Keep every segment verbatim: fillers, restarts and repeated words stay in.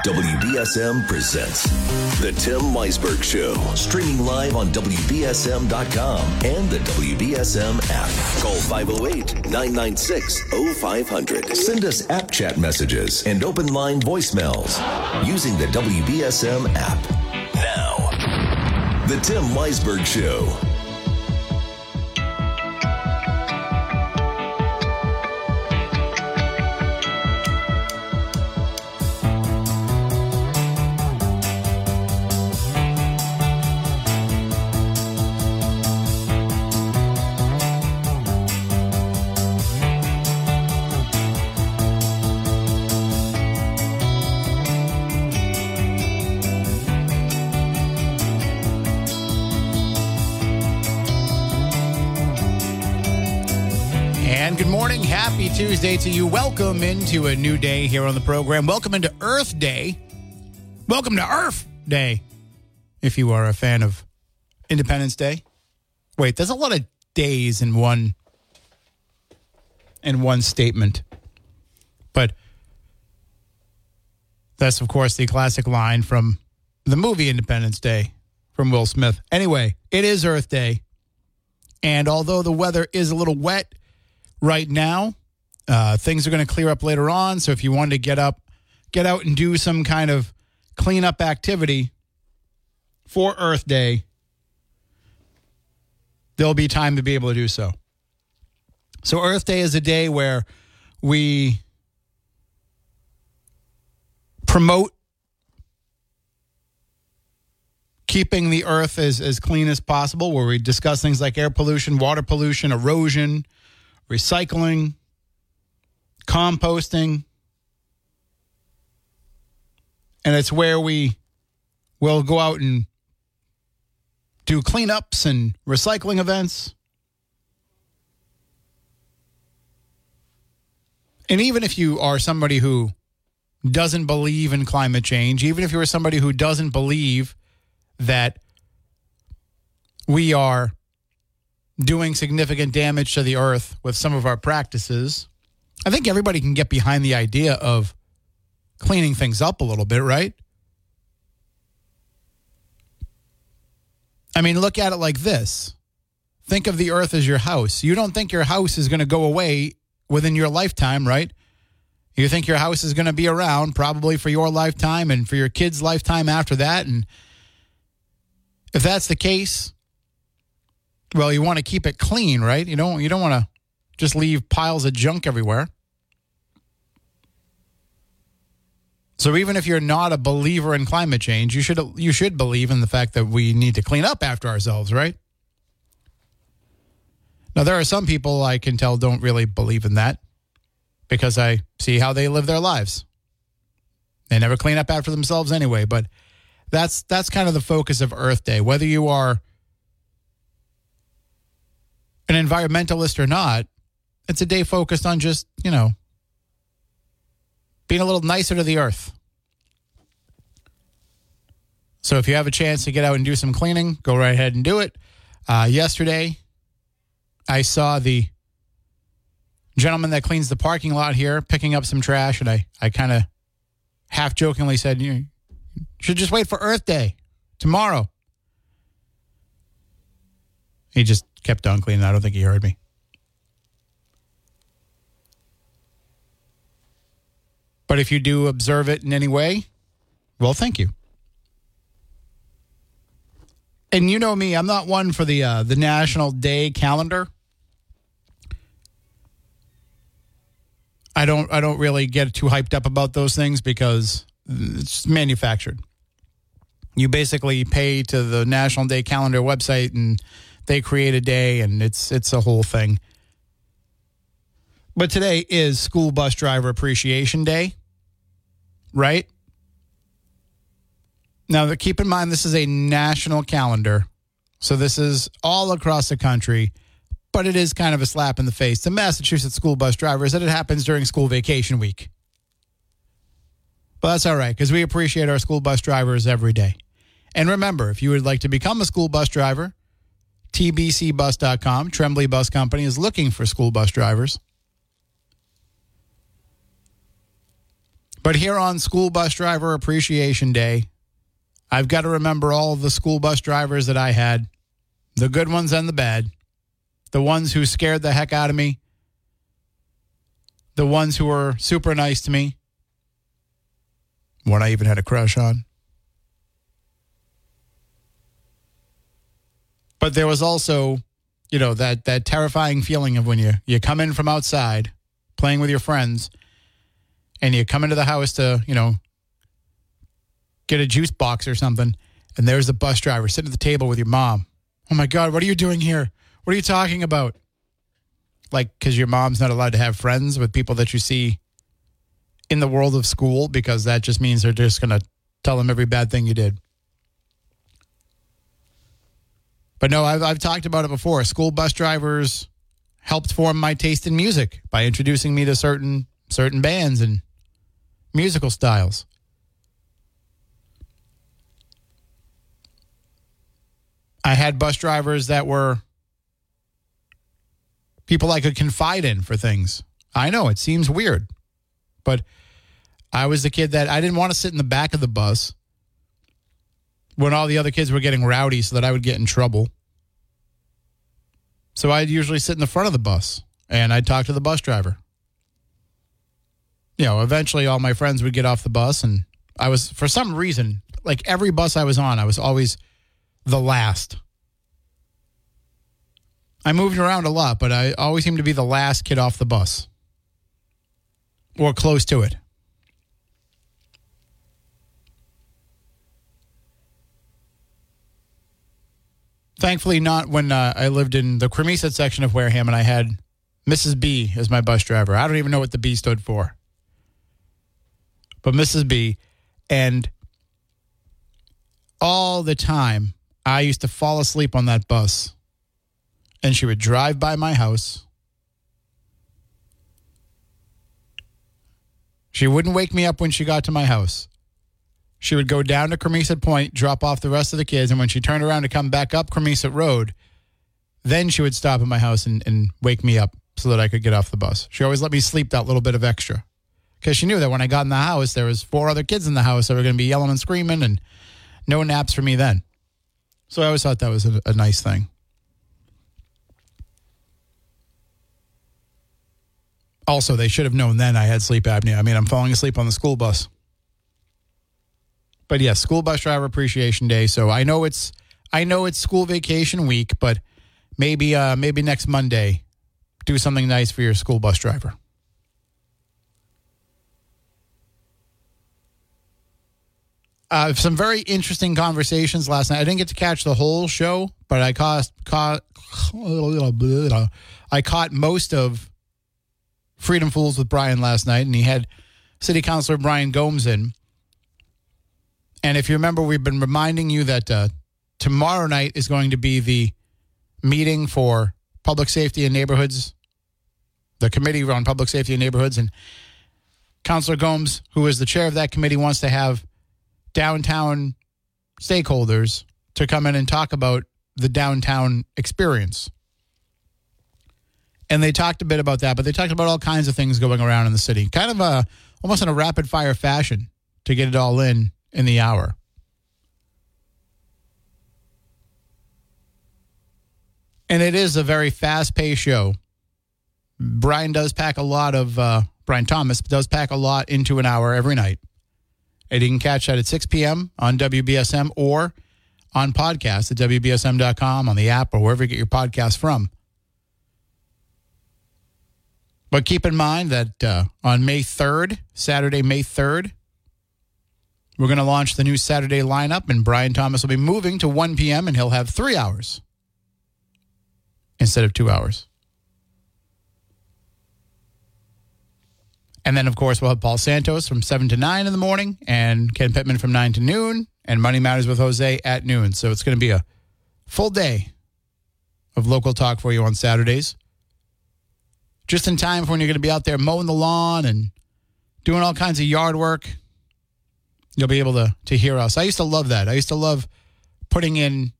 W B S M presents The Tim Weisberg Show, streaming live on W B S M dot com and the W B S M app. Call five oh eight, nine nine six, oh five hundred. Send us app chat messages and open line voicemails using the W B S M app. Now, The Tim Weisberg Show. Good morning. Happy Tuesday to you. Welcome into a new day here on the program. Welcome into Earth Day. Welcome to Earth Day, if you are a fan of Independence Day. Wait, there's a lot of days in one in one statement. But that's, of course, the classic line from the movie Independence Day from Will Smith. Anyway, it is Earth Day. And although the weather is a little wet right now, uh, things are going to clear up later on. So if you wanted to get up, get out and do some kind of cleanup activity for Earth Day, there'll be time to be able to do so. So Earth Day is a day where we promote keeping the earth as, as clean as possible, where we discuss things like air pollution, water pollution, erosion, recycling, composting, and it's where we will go out and do cleanups and recycling events. And even if you are somebody who doesn't believe in climate change, even if you're somebody who doesn't believe that we are doing significant damage to the earth with some of our practices, I think everybody can get behind the idea of cleaning things up a little bit, right? I mean, look at it like this. Think of the earth as your house. You don't think your house is going to go away within your lifetime, right? You think your house is going to be around probably for your lifetime and for your kids' lifetime after that. And if that's the case, well, you want to keep it clean, right? You don't you don't want to just leave piles of junk everywhere. So even if you're not a believer in climate change, you should you should believe in the fact that we need to clean up after ourselves, right? Now, there are some people I can tell don't really believe in that because I see how they live their lives. They never clean up after themselves anyway, but that's that's kind of the focus of Earth Day. Whether you are an environmentalist or not, it's a day focused on just, you know, being a little nicer to the earth. So if you have a chance to get out and do some cleaning, go right ahead and do it. Uh, yesterday, I saw the gentleman that cleans the parking lot here picking up some trash, and I, I kind of half-jokingly said, you should just wait for Earth Day tomorrow. He just kept on cleaning. I don't think he heard me. But if you do observe it in any way, well, thank you. And you know me, I'm not one for the uh, the National Day calendar. I don't I don't really get too hyped up about those things because it's manufactured. You basically pay to the National Day calendar website and they create a day, and it's it's a whole thing. But today is School Bus Driver Appreciation Day, right? Now, keep in mind, this is a national calendar, so this is all across the country, but it is kind of a slap in the face to Massachusetts school bus drivers that it happens during school vacation week. But that's all right, because we appreciate our school bus drivers every day. And remember, if you would like to become a school bus driver, T B C bus dot com, Tremblay Bus Company, is looking for school bus drivers. But here on School Bus Driver Appreciation Day, I've got to remember all of the school bus drivers that I had, the good ones and the bad, the ones who scared the heck out of me, the ones who were super nice to me, one I even had a crush on. But there was also, you know, that, that terrifying feeling of when you, you come in from outside playing with your friends and you come into the house to, you know, get a juice box or something, and there's the bus driver sitting at the table with your mom. Oh, my God, what are you doing here? What are you talking about? Like, because your mom's not allowed to have friends with people that you see in the world of school, because that just means they're just going to tell them every bad thing you did. But no, I've, I've talked about it before. School bus drivers helped form my taste in music by introducing me to certain certain bands and musical styles. I had bus drivers that were people I could confide in for things. I know it seems weird, but I was the kid that I didn't want to sit in the back of the bus when all the other kids were getting rowdy so that I would get in trouble. So I'd usually sit in the front of the bus and I'd talk to the bus driver. You know, eventually all my friends would get off the bus, and I was, for some reason, like every bus I was on, I was always the last. I moved around a lot, but I always seemed to be the last kid off the bus. Or close to it. Thankfully not when uh, I lived in the Cremisa section of Wareham and I had Missus B as my bus driver. I don't even know what the B stood for. But Missus B, and all the time I used to fall asleep on that bus, and she would drive by my house. She wouldn't wake me up when she got to my house. She would go down to Cremisa Point, drop off the rest of the kids, and when she turned around to come back up Cremisa Road, then she would stop at my house and, and wake me up so that I could get off the bus. She always let me sleep that little bit of extra, because she knew that when I got in the house, there was four other kids in the house that were going to be yelling and screaming, and no naps for me then. So I always thought that was a, a nice thing. Also, they should have known then I had sleep apnea. I mean, I'm falling asleep on the school bus. But yes, School Bus Driver Appreciation Day. So I know it's I know it's school vacation week, but maybe uh, maybe next Monday, do something nice for your school bus driver. Uh, some very interesting conversations last night. I didn't get to catch the whole show, but I caught, caught I caught most of Freedom Fools with Brian last night, and he had City Councilor Brian Gomes in. And if you remember, we've been reminding you that uh, tomorrow night is going to be the meeting for Public Safety in Neighborhoods, the Committee on Public Safety in Neighborhoods. And Councilor Gomes, who is the chair of that committee, wants to have downtown stakeholders to come in and talk about the downtown experience. And they talked a bit about that, but they talked about all kinds of things going around in the city, kind of a, almost in a rapid-fire fashion to get it all in in the hour. And it is a very fast-paced show. Brian does pack a lot of, uh, Brian Thomas does pack a lot into an hour every night. And you can catch that at six p.m. on W B S M or on podcast at W B S M dot com, on the app, or wherever you get your podcast from. But keep in mind that uh, on May third, Saturday, May third, we're going to launch the new Saturday lineup, and Brian Thomas will be moving to one p.m., and he'll have three hours instead of two hours. And then, of course, we'll have Paul Santos from seven to nine in the morning, and Ken Pittman from nine to noon, and Money Matters with Jose at noon. So it's going to be a full day of local talk for you on Saturdays. Just in time for when you're going to be out there mowing the lawn and doing all kinds of yard work. You'll be able to, to hear us. I used to love that. I used to love putting in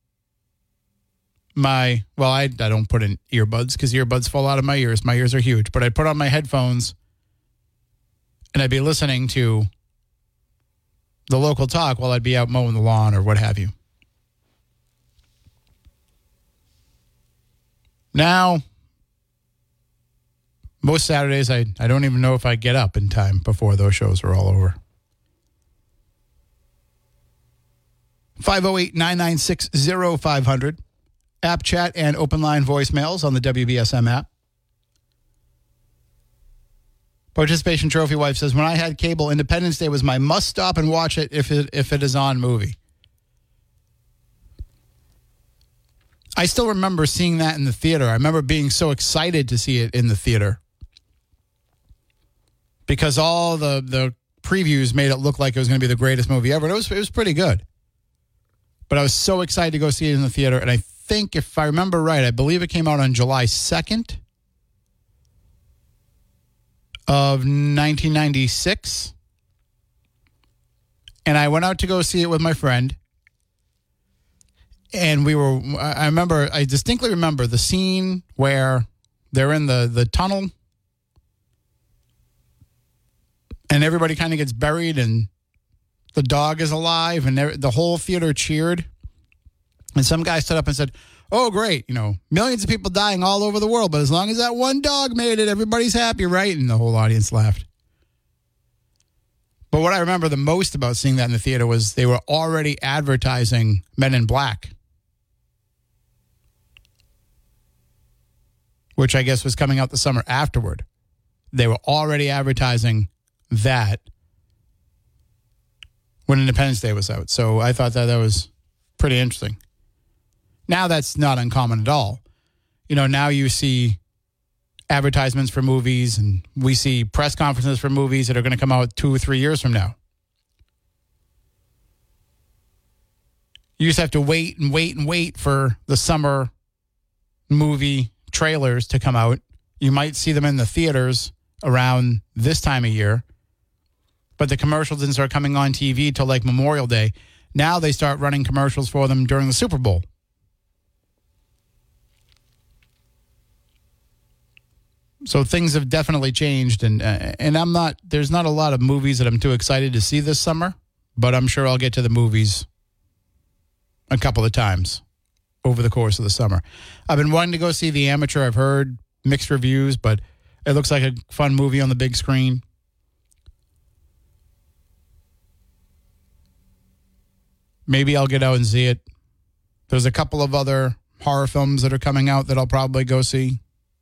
my, well, I, I don't put in earbuds because earbuds fall out of my ears. My ears are huge. But I put on my headphones and I'd be listening to the local talk while I'd be out mowing the lawn or what have you. Now, most Saturdays, I, I don't even know if I get up in time before those shows are all over. five oh eight, nine nine six, oh five hundred. App chat and open line voicemails on the W B S M app. Participation Trophy Wife says, when I had cable, Independence Day was my must stop and watch it if it, if it is on movie. I still remember seeing that in the theater. I remember being so excited to see it in the theater because all the, the previews made it look like it was going to be the greatest movie ever. And it was, it was pretty good. But I was so excited to go see it in the theater. And I think, if I remember right, I believe it came out on July second of nineteen ninety-six. And I went out to go see it with my friend. And we were, I remember, I distinctly remember the scene where they're in the, the tunnel and everybody kind of gets buried and the dog is alive and the whole theater cheered. And some guy stood up and said, oh, great, you know, millions of people dying all over the world, but as long as that one dog made it, everybody's happy, right? And the whole audience laughed. But what I remember the most about seeing that in the theater was they were already advertising Men in Black, which I guess was coming out the summer afterward. They were already advertising that when Independence Day was out. So I thought that that was pretty interesting. Now that's not uncommon at all. You know, now you see advertisements for movies and we see press conferences for movies that are going to come out two or three years from now. You just have to wait and wait and wait for the summer movie trailers to come out. You might see them in the theaters around this time of year, but the commercials didn't start coming on T V till like Memorial Day. Now they start running commercials for them during the Super Bowl. So things have definitely changed, and uh, and I'm not, there's not a lot of movies that I'm too excited to see this summer, but I'm sure I'll get to the movies a couple of times over the course of the summer. I've been wanting to go see The Amateur. I've heard mixed reviews, but it looks like a fun movie on the big screen. Maybe I'll get out and see it. There's a couple of other horror films that are coming out that I'll probably go see.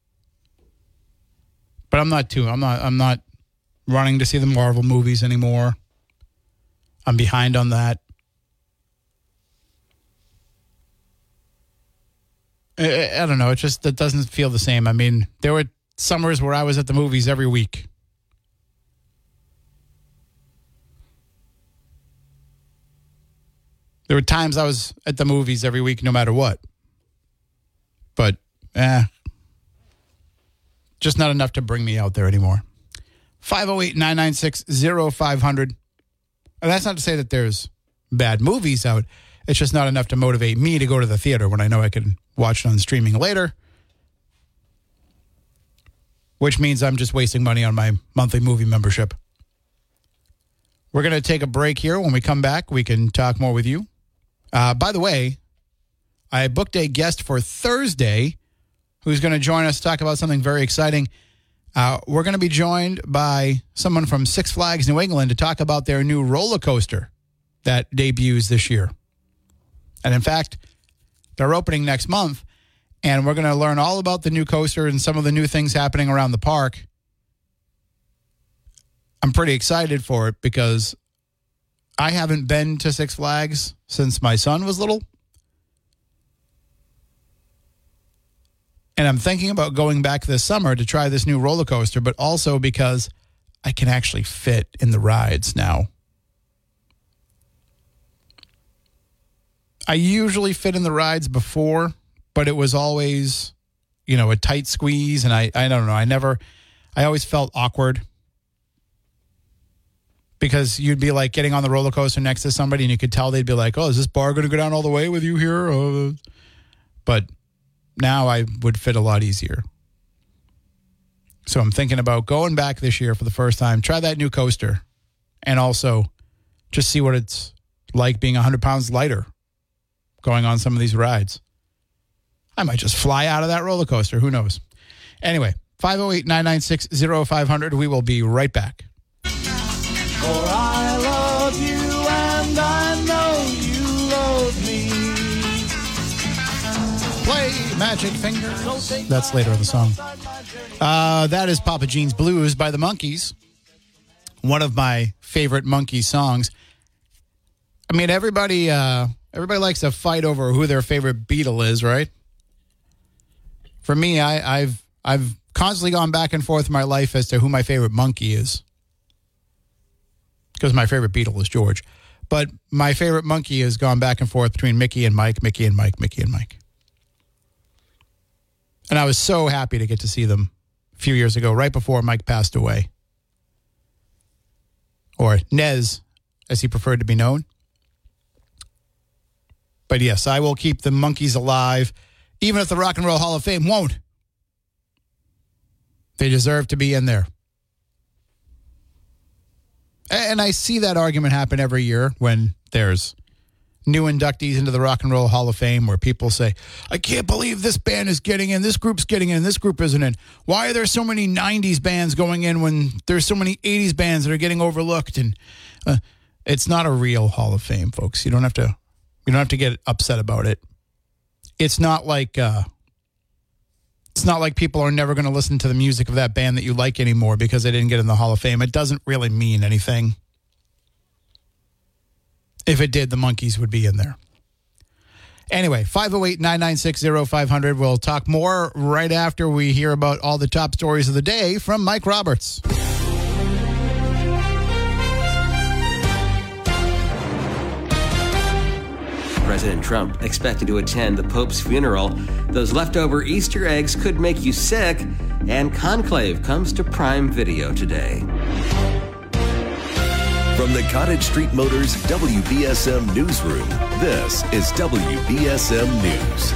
But I'm not too, I'm not, I'm not running to see the Marvel movies anymore. I'm behind on that. I, I don't know. It just, it doesn't feel the same. I mean, there were summers where I was at the movies every week. There were times I was at the movies every week, no matter what. But, eh. Just not enough to bring me out there anymore. five oh eight, nine nine six, oh five hundred. And that's not to say that there's bad movies out. It's just not enough to motivate me to go to the theater when I know I can watch it on streaming later. Which means I'm just wasting money on my monthly movie membership. We're going to take a break here. When we come back, we can talk more with you. Uh, by the way, I booked a guest for Thursday who's going to join us to talk about something very exciting. Uh, we're going to be joined by someone from Six Flags New England to talk about their new roller coaster that debuts this year. And in fact, they're opening next month, and we're going to learn all about the new coaster and some of the new things happening around the park. I'm pretty excited for it because I haven't been to Six Flags since my son was little. And I'm thinking about going back this summer to try this new roller coaster, but also because I can actually fit in the rides now. I usually fit in the rides before, but it was always, you know, a tight squeeze. And I, I don't know, I never, I always felt awkward because you'd be like getting on the roller coaster next to somebody and you could tell they'd be like, oh, is this bar going to go down all the way with you here? Uh, but now I would fit a lot easier. So I'm thinking about going back this year for the first time, try that new coaster, and also just see what it's like being one hundred pounds lighter going on some of these rides. I might just fly out of that roller coaster. Who knows? Anyway, five oh eight, nine nine six, oh five hundred. We will be right back. For I love you and I know you love me. Play Magic Fingers. That's later in the song. Uh, that is Papa Jean's Blues by the Monkees. One of my favorite Monkees songs. I mean, everybody, uh, everybody likes to fight over who their favorite Beatle is, right? For me, I, I've I've constantly gone back and forth in my life as to who my favorite Monkee is. Because my favorite Beatle is George. But my favorite Monkee has gone back and forth between Mickey and Mike, Mickey and Mike, Mickey and Mike. And I was so happy to get to see them a few years ago, right before Mike passed away. Or Nez, as he preferred to be known. But yes, I will keep the Monkees alive, even if the Rock and Roll Hall of Fame won't. They deserve to be in there. And I see that argument happen every year when there's new inductees into the Rock and Roll Hall of Fame where people say, I can't believe this band is getting in, this group's getting in, this group isn't in. Why are there so many nineties bands going in when there's so many eighties bands that are getting overlooked? And uh, it's not a real Hall of Fame, folks. You don't have to, you don't have to get upset about it. It's not like, uh, it's not like people are never going to listen to the music of that band that you like anymore because they didn't get in the Hall of Fame. It doesn't really mean anything. If it did, the Monkees would be in there. Anyway, five oh eight, nine nine six, oh five hundred. We'll talk more right after we hear about all the top stories of the day from Mike Roberts. President Trump expected to attend the Pope's funeral. Those leftover Easter eggs could make you sick. And Conclave comes to Prime Video today. From the Cottage Street Motors W B S M Newsroom, this is W B S M News.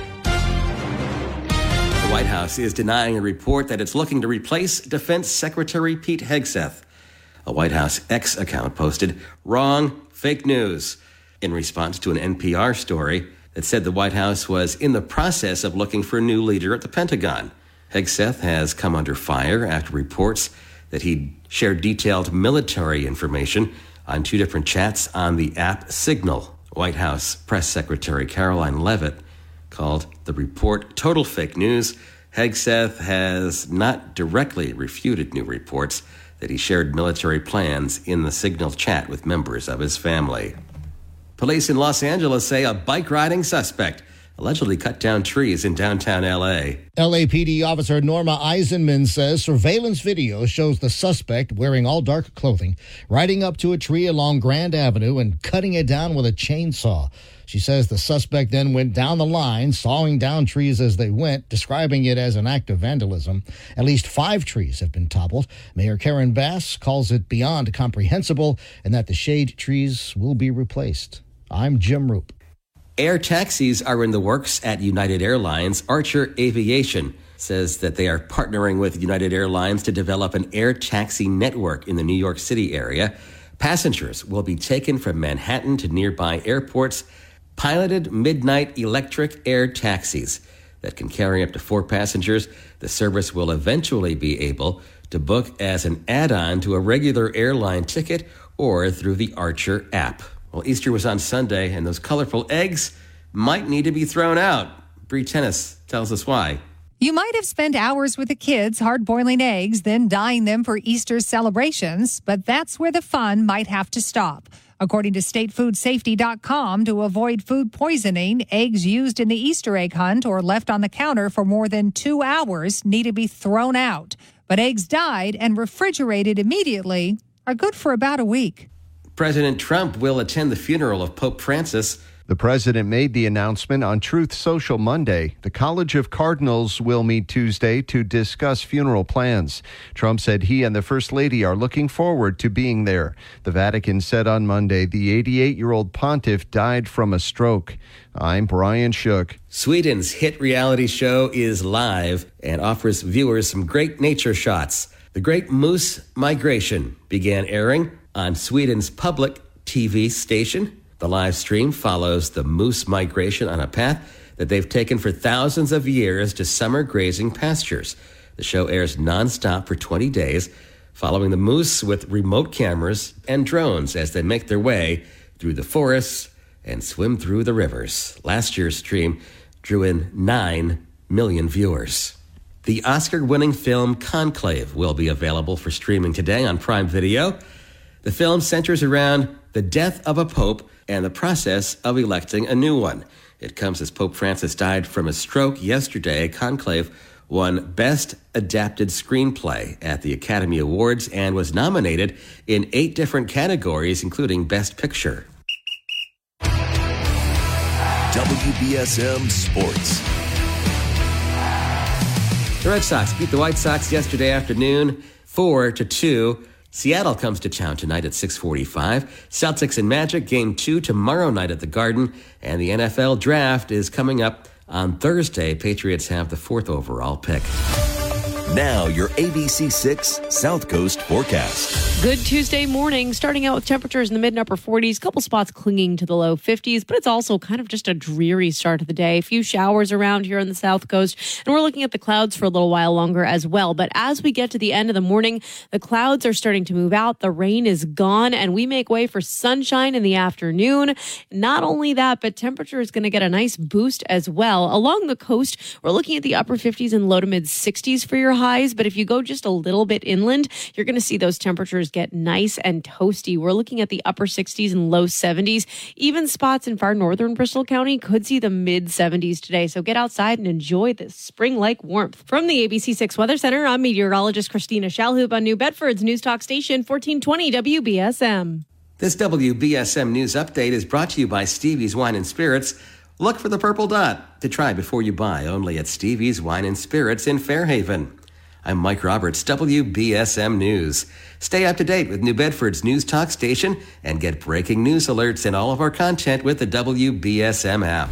The White House is denying a report that it's looking to replace Defense Secretary Pete Hegseth. A White House X account posted, "Wrong, fake news," in response to an N P R story that said the White House was in the process of looking for a new leader at the Pentagon. Hegseth has come under fire after reports that he shared detailed military information on two different chats on the app Signal. White House Press Secretary Caroline Leavitt called the report total fake news. Hegseth has not directly refuted new reports that he shared military plans in the Signal chat with members of his family. Police in Los Angeles say a bike-riding suspect allegedly cut down trees in downtown L A. L A P D officer Norma Eisenman says surveillance video shows the suspect wearing all dark clothing, riding up to a tree along Grand Avenue and cutting it down with a chainsaw. She says the suspect then went down the line, sawing down trees as they went, describing it as an act of vandalism. At least five trees have been toppled. Mayor Karen Bass calls it beyond comprehensible and that the shade trees will be replaced. I'm Jim Roop. Air taxis are in the works at United Airlines. Archer Aviation says that they are partnering with United Airlines to develop an air taxi network in the New York City area. Passengers will be taken from Manhattan to nearby airports. Piloted midnight electric air taxis that can carry up to four passengers. The service will eventually be able to book as an add-on to a regular airline ticket or through the Archer app. Well, Easter was on Sunday, and those colorful eggs might need to be thrown out. Bree Tennis tells us why. You might have spent hours with the kids hard-boiling eggs, then dyeing them for Easter celebrations, but that's where the fun might have to stop. According to state food safety dot com, to avoid food poisoning, eggs used in the Easter egg hunt or left on the counter for more than two hours need to be thrown out. But eggs dyed and refrigerated immediately are good for about a week. President Trump will attend the funeral of Pope Francis. The president made the announcement on Truth Social Monday. The College of Cardinals will meet Tuesday to discuss funeral plans. Trump said he and the First Lady are looking forward to being there. The Vatican said on Monday the eighty-eight-year-old pontiff died from a stroke. I'm Brian Shook. Sweden's hit reality show is live and offers viewers some great nature shots. The Great Moose Migration began airing on Sweden's public T V station. The live stream follows the moose migration on a path that they've taken for thousands of years to summer grazing pastures. The show airs nonstop for twenty days, following the moose with remote cameras and drones as they make their way through the forests and swim through the rivers. Last year's stream drew in nine million viewers. The Oscar-winning film Conclave will be available for streaming today on Prime Video. The film centers around the death of a pope and the process of electing a new one. It comes as Pope Francis died from a stroke yesterday. Conclave won Best Adapted Screenplay at the Academy Awards and was nominated in eight different categories, including Best Picture. W B S M Sports. The Red Sox beat the White Sox yesterday afternoon, four to two. Seattle comes to town tonight at six forty-five. Celtics and Magic, game two tomorrow night at the Garden. And the N F L Draft is coming up on Thursday. Patriots have the fourth overall pick. Now, your A B C six South Coast forecast. Good Tuesday morning, starting out with temperatures in the mid and upper forties, a couple spots clinging to the low fifties, but it's also kind of just a dreary start of the day. A few showers around here on the South Coast, and we're looking at the clouds for a little while longer as well. But as we get to the end of the morning, the clouds are starting to move out, the rain is gone, and we make way for sunshine in the afternoon. Not only that, but temperature is going to get a nice boost as well. Along the coast, we're looking at the upper fifties and low to mid sixties for your highs, but if you go just a little bit inland, you're going to see those temperatures get nice and toasty. We're looking at the upper sixties and low seventies. Even spots in far northern Bristol County could see the mid seventies today, so get outside and enjoy this spring-like warmth. From the A B C six Weather Center, I'm meteorologist Christina Shalhoub on New Bedford's News Talk Station, fourteen twenty W B S M. This W B S M News Update is brought to you by Stevie's Wine and Spirits. Look for the purple dot to try before you buy, only at Stevie's Wine and Spirits in Fairhaven. I'm Mike Roberts, W B S M News. Stay up to date with New Bedford's News Talk Station and get breaking news alerts and all of our content with the W B S M app.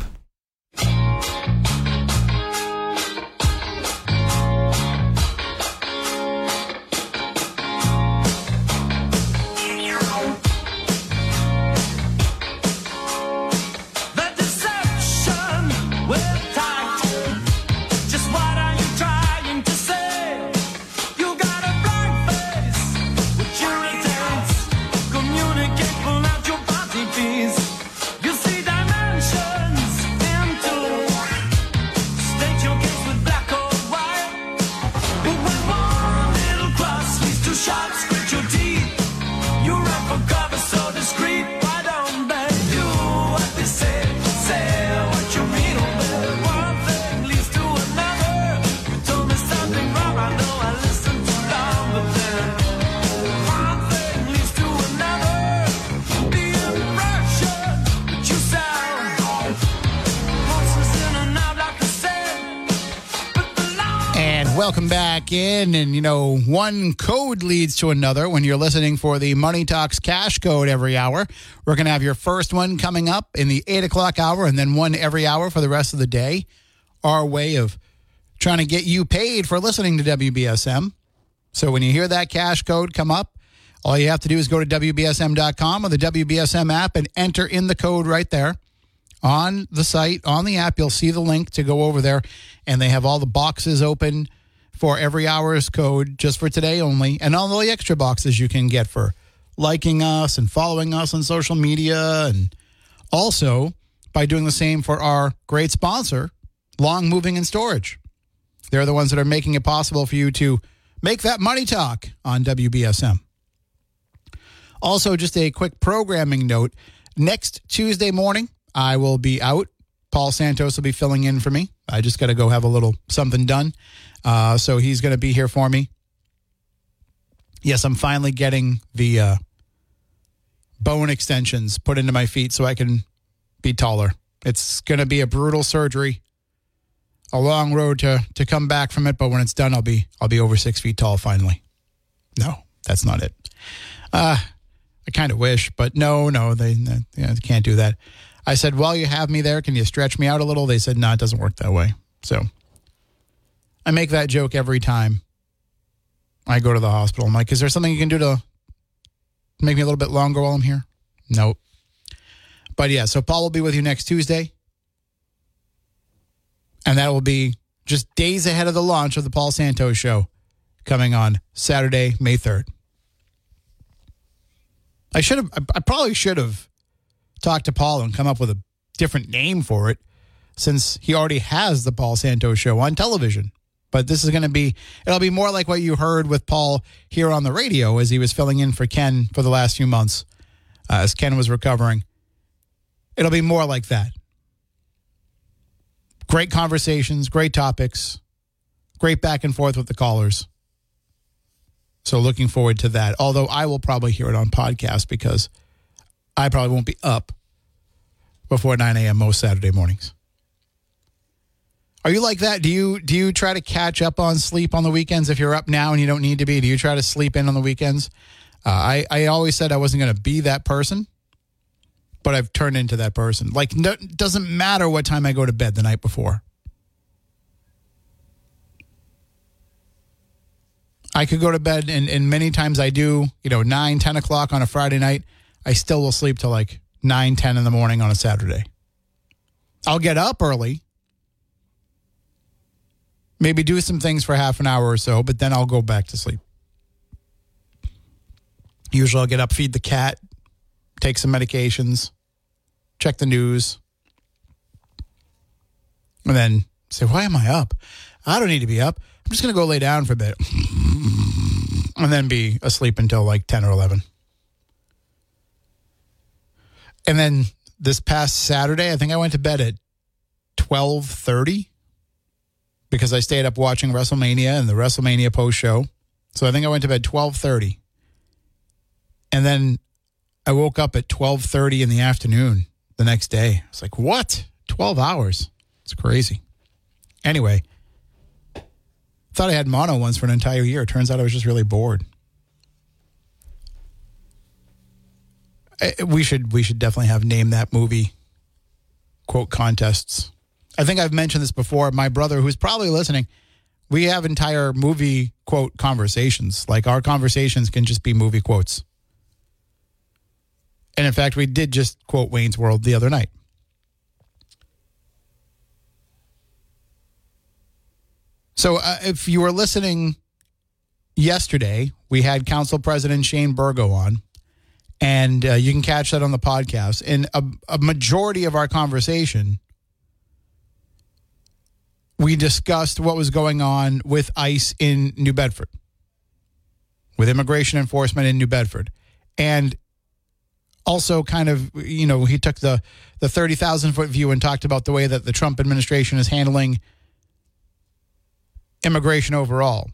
Welcome back in, and you know, one code leads to another when you're listening for the Money Talks Cash Code every hour. We're going to have your first one coming up in the eight o'clock hour and then one every hour for the rest of the day. Our way of trying to get you paid for listening to W B S M. So when you hear that cash code come up, all you have to do is go to W B S M dot com or the W B S M app and enter in the code right there. On the site, on the app, you'll see the link to go over there, and they have all the boxes open for every hour's code just for today only, and all the extra boxes you can get for liking us and following us on social media, and also by doing the same for our great sponsor, Long Moving and Storage. They're the ones that are making it possible for you to make that money talk on W B S M. Also, just a quick programming note. Next Tuesday morning, I will be out. Paul Santos will be filling in for me. I just got to go have a little something done. Uh, so he's going to be here for me. Yes, I'm finally getting the uh, bone extensions put into my feet so I can be taller. It's going to be a brutal surgery, a long road to to come back from it. But when it's done, I'll be I'll be over six feet tall finally. No, that's not it. Uh, I kind of wish, but no, no, they, they, you know, they can't do that. I said, while you have me there, can you stretch me out a little? They said, no, it doesn't work that way. So I make that joke every time I go to the hospital. I'm like, is there something you can do to make me a little bit longer while I'm here? Nope. But yeah, so Paul will be with you next Tuesday. And that will be just days ahead of the launch of the Paul Santos Show coming on Saturday, May third. I should have, I probably should have talked to Paul and come up with a different name for it, since he already has the Paul Santos Show on television. But this is going to be, it'll be more like what you heard with Paul here on the radio as he was filling in for Ken for the last few months, uh, as Ken was recovering. It'll be more like that. Great conversations, great topics, great back and forth with the callers. So looking forward to that. Although I will probably hear it on podcast because I probably won't be up before nine a.m. most Saturday mornings. Are you like that? Do you do you try to catch up on sleep on the weekends if you're up now and you don't need to be? Do you try to sleep in on the weekends? Uh, I, I always said I wasn't going to be that person, but I've turned into that person. Like, no, it doesn't matter what time I go to bed the night before. I could go to bed, and, and many times I do, you know, nine, ten o'clock on a Friday night. I still will sleep till like nine, ten in the morning on a Saturday. I'll get up early, maybe do some things for half an hour or so, but then I'll go back to sleep. Usually I'll get up, feed the cat, take some medications, check the news, and then say, why am I up? I don't need to be up. I'm just going to go lay down for a bit and then be asleep until like ten or eleven. And then this past Saturday, I think I went to bed at twelve thirty because I stayed up watching WrestleMania and the WrestleMania post show. So I think I went to bed twelve thirty. And then I woke up at twelve thirty in the afternoon the next day. I was like, what? twelve hours? It's crazy. Anyway, thought I had mono once for an entire year. Turns out I was just really bored. We should we should definitely have named that movie quote contests. I think I've mentioned this before. My brother, who's probably listening, we have entire movie quote conversations. Like our conversations can just be movie quotes. And in fact, we did just quote Wayne's World the other night. So uh, if you were listening yesterday, we had Council President Shane Burgo on. And uh, you can catch that on the podcast. And a, a majority of our conversation, we discussed what was going on with ICE in New Bedford, with immigration enforcement in New Bedford. And also kind of, you know, he took the, the thirty thousand foot view and talked about the way that the Trump administration is handling immigration overall.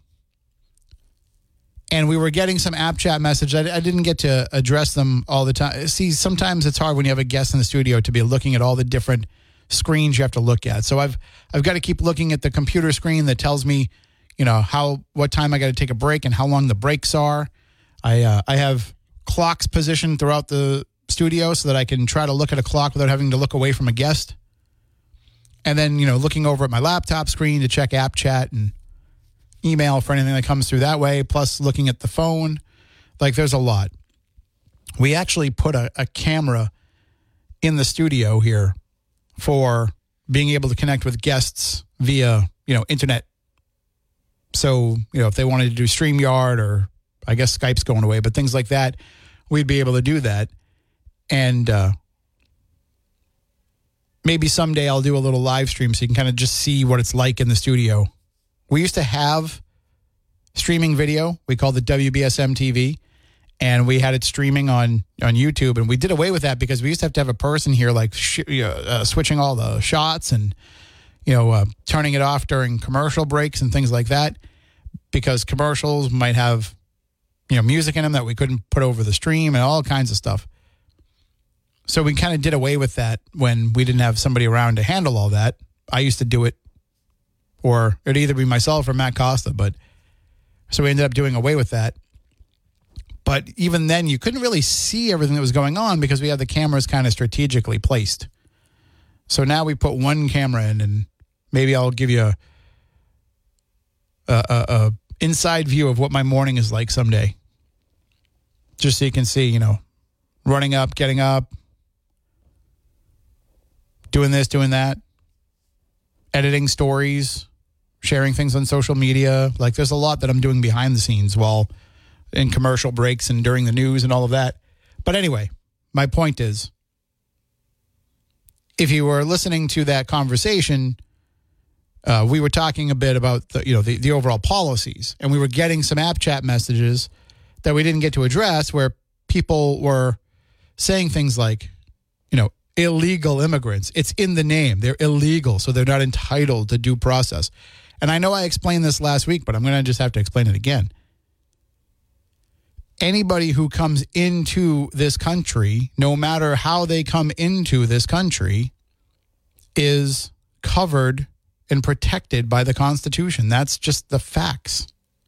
And we were getting some app chat message. I, I didn't get to address them all the time. See, sometimes it's hard when you have a guest in the studio to be looking at all the different screens you have to look at. So I've I've got to keep looking at the computer screen that tells me, you know, how what time I got to take a break and how long the breaks are. I uh, I have clocks positioned throughout the studio so that I can try to look at a clock without having to look away from a guest. And then, you know, looking over at my laptop screen to check app chat and email for anything that comes through that way, plus looking at the phone. Like, there's a lot. We actually put a, a camera in the studio here for being able to connect with guests via, you know, internet. So, you know, if they wanted to do StreamYard, or I guess Skype's going away, but things like that, we'd be able to do that. And uh, maybe someday I'll do a little live stream so you can kind of just see what it's like in the studio. We used to have streaming video. We called it W B S M T V, and we had it streaming on, on YouTube. And we did away with that because we used to have to have a person here, like sh- uh, switching all the shots and, you know, uh, turning it off during commercial breaks and things like that, because commercials might have, you know, music in them that we couldn't put over the stream and all kinds of stuff. So we kind of did away with that when we didn't have somebody around to handle all that. I used to do it, or it'd either be myself or Matt Costa, but so we ended up doing away with that. But even then, you couldn't really see everything that was going on because we had the cameras kind of strategically placed. So now we put one camera in, and maybe I'll give you a, a, a, a inside view of what my morning is like someday. Just so you can see, you know, running up, getting up, doing this, doing that, editing stories, sharing things on social media. Like, there's a lot that I'm doing behind the scenes while in commercial breaks and during the news and all of that. But anyway, my point is, if you were listening to that conversation, uh, we were talking a bit about the, you know, the, the overall policies, and we were getting some app chat messages that we didn't get to address where people were saying things like, you know, illegal immigrants. It's in the name. They're illegal, so they're not entitled to due process. And I know I explained this last week, but I'm going to just have to explain it again. Anybody who comes into this country, no matter how they come into this country, is covered and protected by the Constitution. That's just the facts.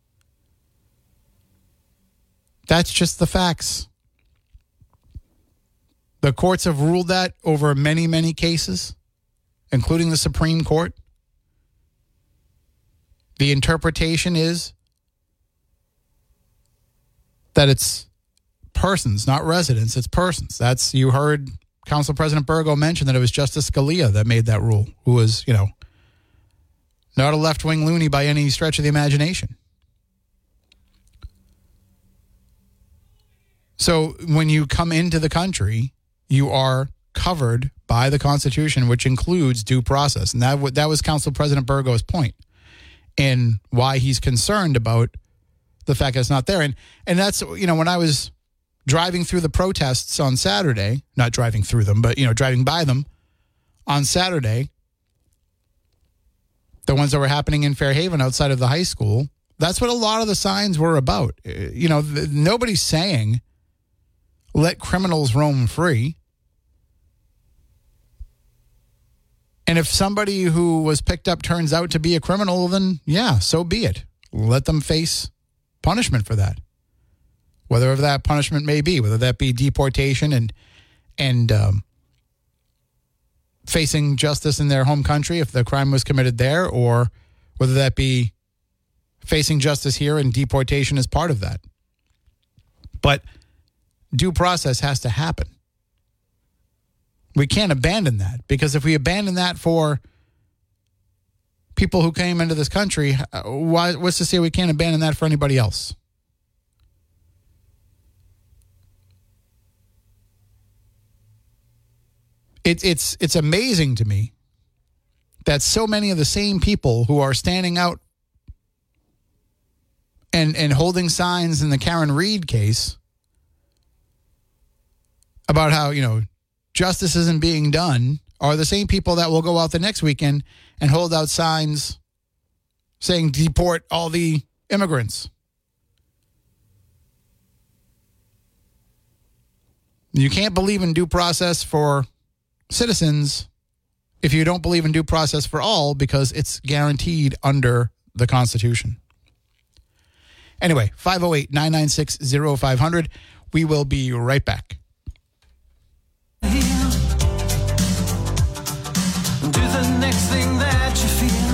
That's just the facts. The courts have ruled that over many, many cases, including the Supreme Court. The interpretation is that it's persons, not residents. It's persons. That's, you heard Council President Burgo mention that it was Justice Scalia that made that rule, who was, you know, not a left-wing loony by any stretch of the imagination. So when you come into the country, you are covered by the Constitution, which includes due process. And that, w- that was Council President Burgo's point and why he's concerned about the fact that it's not there. And and that's, you know, when I was driving through the protests on Saturday, not driving through them, but, you know, driving by them on Saturday, the ones that were happening in Fairhaven outside of the high school, that's what a lot of the signs were about. You know, th- nobody's saying, let criminals roam free. And if somebody who was picked up turns out to be a criminal, then yeah, so be it. Let them face punishment for that. Whatever that punishment may be, whether that be deportation and and um, facing justice in their home country if the crime was committed there, or whether that be facing justice here and deportation is part of that. But due process has to happen. We can't abandon that, because if we abandon that for people who came into this country, why, what's to say we can't abandon that for anybody else? It, it's it's amazing to me that so many of the same people who are standing out and and holding signs in the Karen Reed case about how, you know, justice isn't being done are the same people that will go out the next weekend and hold out signs saying deport all the immigrants. You can't believe in due process for citizens if you don't believe in due process for all, because it's guaranteed under the Constitution. Anyway, five oh eight, nine nine six, oh five hundred. We will be right back. Do the next thing that you feel.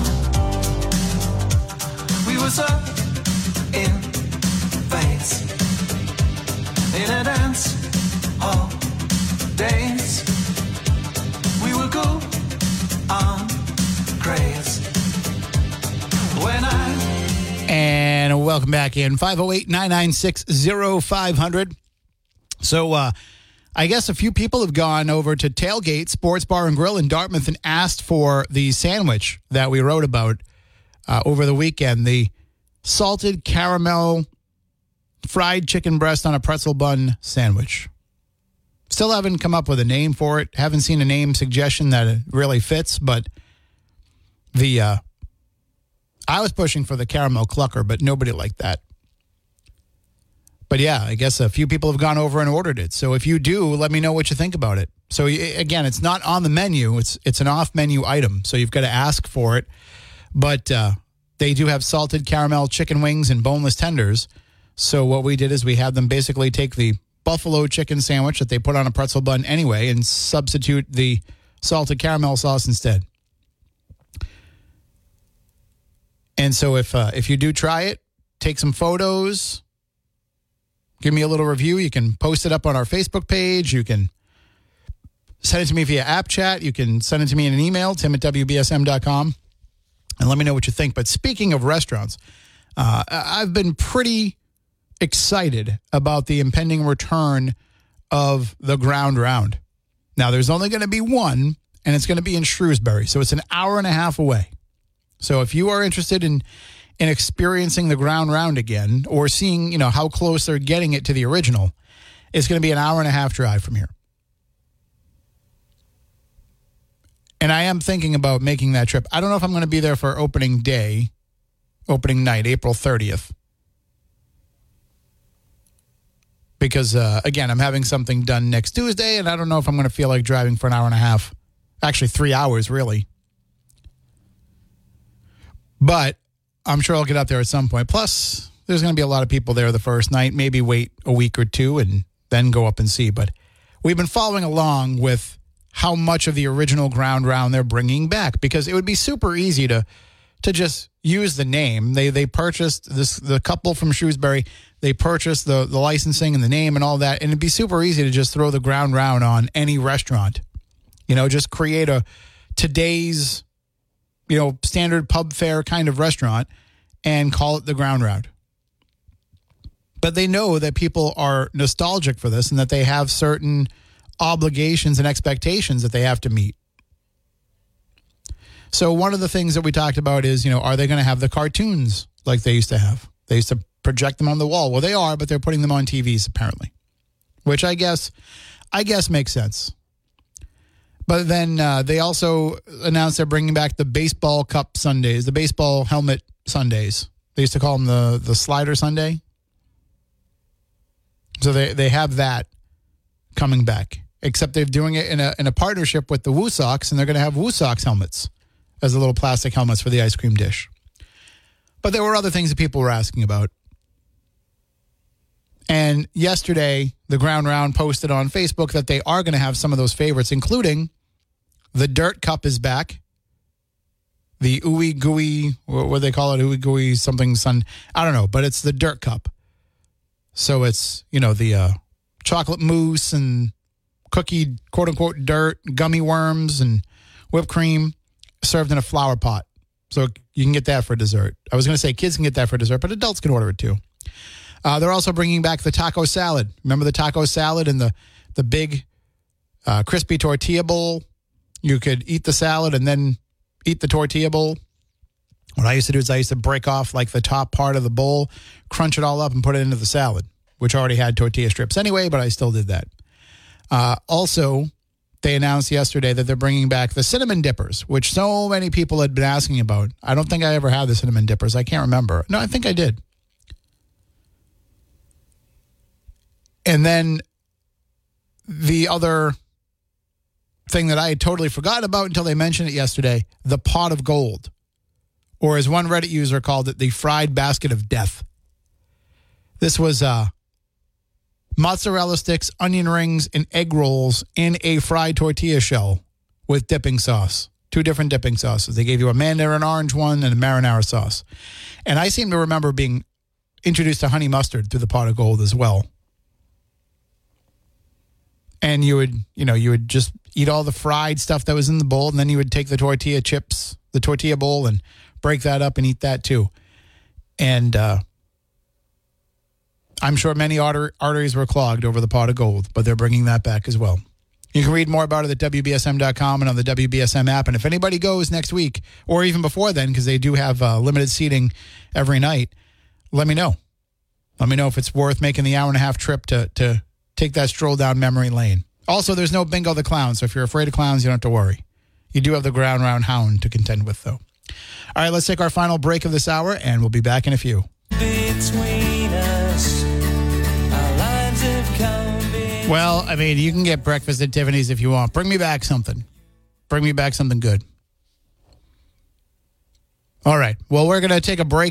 We were so in phase, in a dance all days. We will go on craze. When I And welcome back in five oh eight, nine nine six, oh five hundred. So, uh, I guess a few people have gone over to Tailgate Sports Bar and Grill in Dartmouth and asked for the sandwich that we wrote about uh, over the weekend. The salted caramel fried chicken breast on a pretzel bun sandwich. Still haven't come up with a name for it. Haven't seen a name suggestion that it really fits, but the uh, I was pushing for the caramel clucker, but nobody liked that. But yeah, I guess a few people have gone over and ordered it. So if you do, let me know what you think about it. So y- again, it's not on the menu. It's it's an off-menu item, so you've got to ask for it. But uh, they do have salted caramel chicken wings and boneless tenders. So what we did is we had them basically take the buffalo chicken sandwich that they put on a pretzel bun anyway and substitute the salted caramel sauce instead. And so if uh, if you do try it, take some photos, give me a little review. You can post it up on our Facebook page. You can send it to me via app chat. You can send it to me in an email, tim at w b s m dot com, and let me know what you think. But speaking of restaurants, uh, I've been pretty excited about the impending return of the Ground Round. Now, there's only going to be one, and it's going to be in Shrewsbury, so it's an hour and a half away. So if you are interested in in experiencing the Ground Round again, or seeing, you know, how close they're getting it to the original, it's going to be an hour and a half drive from here. And I am thinking about making that trip. I don't know if I'm going to be there for opening day, opening night, April thirtieth. Because, uh, again, I'm having something done next Tuesday, and I don't know if I'm going to feel like driving for an hour and a half. Actually, three hours, really. But I'm sure I'll get up there at some point. Plus, there's going to be a lot of people there the first night. Maybe wait a week or two and then go up and see. But we've been following along with how much of the original Ground Round they're bringing back, because it would be super easy to to just use the name. They they purchased this the couple from Shrewsbury. They purchased the the licensing and the name and all that, and it'd be super easy to just throw the Ground Round on any restaurant. You know, just create a today's, you know, standard pub fare kind of restaurant and call it the Ground Round. But they know that people are nostalgic for this and that they have certain obligations and expectations that they have to meet. So one of the things that we talked about is, you know, are they going to have the cartoons like they used to have? They used to project them on the wall. Well, they are, but they're putting them on T Vs apparently, which I guess, I guess makes sense. But then uh, they also announced they're bringing back the baseball cup Sundays, the baseball helmet Sundays. They used to call them the, the slider Sunday. So they, they have that coming back, except they're doing it in a in a partnership with the Woo Sox, and they're going to have Woo Sox helmets as the little plastic helmets for the ice cream dish. But there were other things that people were asking about. And yesterday, the Ground Round posted on Facebook that they are going to have some of those favorites, including the Dirt Cup is back. The Ooey Gooey, what do they call it? Ooey Gooey something, sun. I don't know, but it's the Dirt Cup. So it's, you know, the uh, chocolate mousse and cookie, quote unquote, dirt, gummy worms and whipped cream served in a flower pot. So you can get that for dessert. I was going to say kids can get that for dessert, but adults can order it too. Uh, they're also bringing back the taco salad. Remember the taco salad and the, the big uh, crispy tortilla bowl? You could eat the salad and then eat the tortilla bowl. What I used to do is I used to break off like the top part of the bowl, crunch it all up and put it into the salad, which already had tortilla strips anyway, but I still did that. Uh, also, they announced yesterday that they're bringing back the cinnamon dippers, which so many people had been asking about. I don't think I ever had the cinnamon dippers. I can't remember. No, I think I did. And then the other thing that I had totally forgotten about until they mentioned it yesterday, the pot of gold. Or as one Reddit user called it, the fried basket of death. This was uh, mozzarella sticks, onion rings, and egg rolls in a fried tortilla shell with dipping sauce. Two different dipping sauces. They gave you a mandarin orange one and a marinara sauce. And I seem to remember being introduced to honey mustard through the pot of gold as well. And you would, you know, you would just eat all the fried stuff that was in the bowl, and then you would take the tortilla chips, the tortilla bowl, and break that up and eat that too. And uh, I'm sure many arter- arteries were clogged over the pot of gold, but they're bringing that back as well. You can read more about it at W B S M dot com and on the W B S M app. And if anybody goes next week, or even before then, because they do have uh, limited seating every night, let me know. Let me know if it's worth making the hour and a half trip to to take that stroll down memory lane. Also, there's no Bingo the Clown, so if you're afraid of clowns, you don't have to worry. You do have the Ground Round Hound to contend with, though. All right, let's take our final break of this hour, and we'll be back in a few. Between us, our lines have come between Well, I mean, you can get breakfast at Tiffany's if you want. Bring me back something. Bring me back something good. All right. Well, we're going to take a break.